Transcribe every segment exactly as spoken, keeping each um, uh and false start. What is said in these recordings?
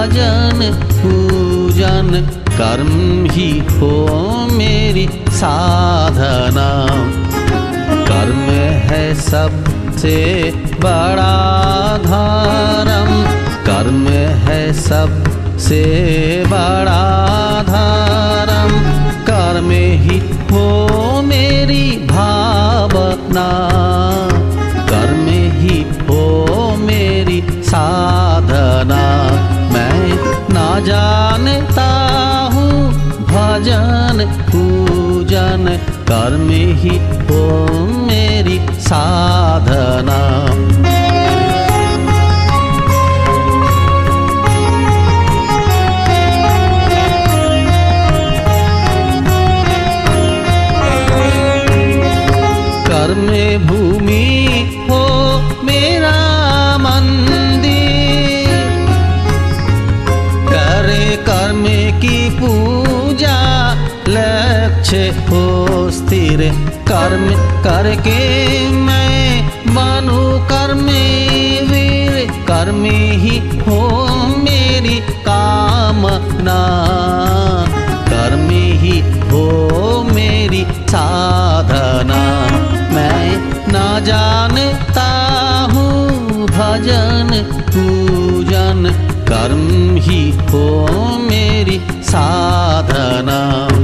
भजन पूजन कर्म ही हो मेरी साधना। कर्म है सबसे बड़ा धर्म, कर्म है सबसे बड़ा धर्म। कर्म ही हो मेरी भावना, कर्म ही हो मेरी साधना। मैं ना जानता हूँ भजन पूजन कर्म ही हो मेरी साधना। कर्म भूमि हो मेरा मंदिर, करे कर्म की पूजा लक्ष्य हो स्थिर। कर्म करके मैं बनूं कर्मवीर, कर्म ही हो मेरी कामना। कर्म ही हो मेरी साधना। मैं ना जानता हूँ भजन पूजन कर्म ही हो मेरी साधना।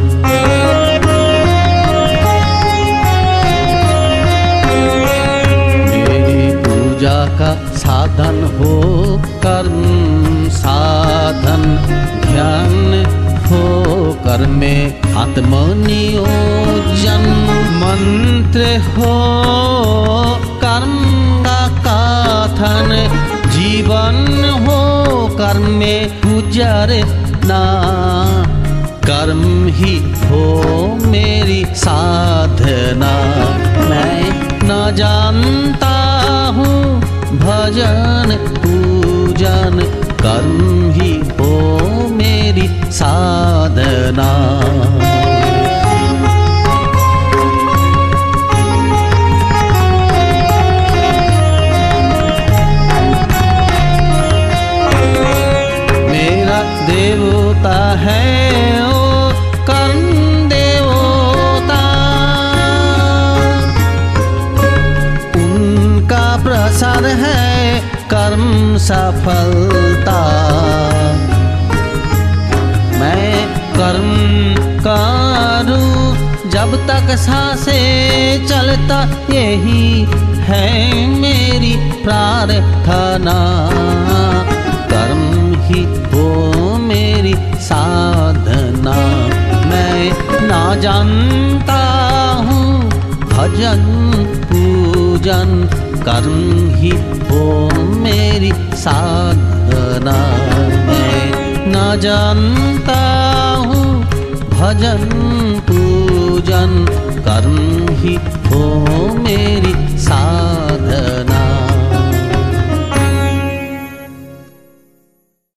मेरी पूजा का साधन हो कर्म साधन, ध्यान हो कर्मे आत्मनियोजन। मंत्र हो कर्म का कथन, जीवन हो कर्म में गुजरना। कर्म ही हो मेरी साधना। मैं न जानता हूँ भजन पूजन कर्म ही हो मेरी साधना। मेरा देवता है ओ कर्म देवता, उनका प्रसाद है कर्म सफलता। मैं कर्म करूं जब तक सांसें चलता, यही है मेरी प्रार्थना। कर्म ही हो मेरी साधना। मैं ना जानता हूँ भजन पूजन कर्म ही हो मेरी साधना। मैं ना जानता हूँ भजन पूजन कर्म ही हो मेरी साधना।